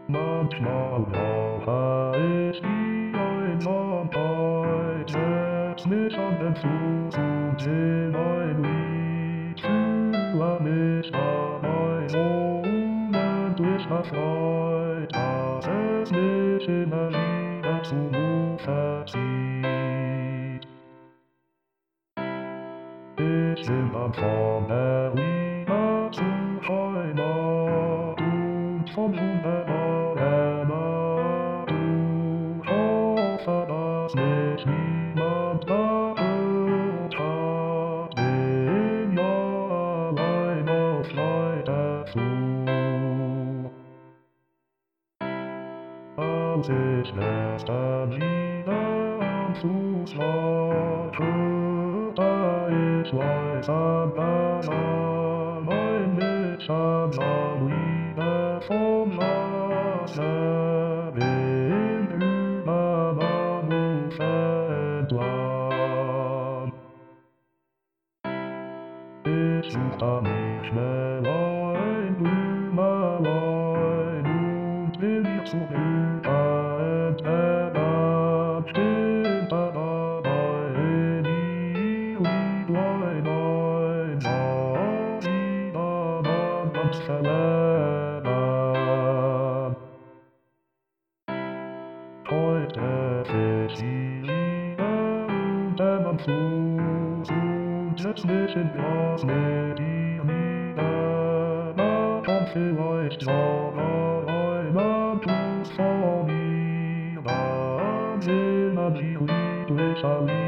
Manchmal brauche ich wie ein Vampir, setz mich an den Fuß und sing ein Lied. Führe mich an ein unendlicher Freude, dass es mich immer wieder zum Ufer zieht. Ich will dann von Berlin zur Heimat und vom Wunderbaren du hoffe, dass mich niemand beirrt hat. Bin ja allein auf Leiterflug. Als ich gestern wieder am Fuß lag, hörte ich leise Bellen, ein Mitscherner Lieder vom Wasser, hin über Bahnhof entlang. Ich suchte mich schnell ein Blümelein und will dir zurück entfernen, steht da dabei ihr Lieblein ein, Marina, ganz verlegen. Heute fisch die Liebe unter meinem Fuß und setz mich in Glas mit ihr nieder. Da kommt vielleicht sogar ein Kuss von ihr, dann immer die liebliche